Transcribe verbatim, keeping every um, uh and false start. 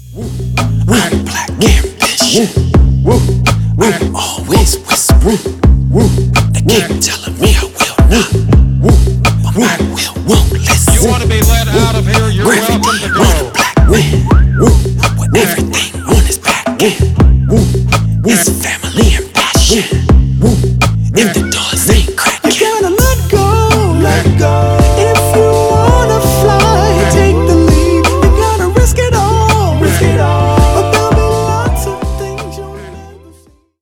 I'm black ambition. I'm always whispering. They keep telling me I will not, but I will, won't listen. You want to be let out of here, you're Gravity welcome to on a go. black man, with everything on his back end. It's family and passion.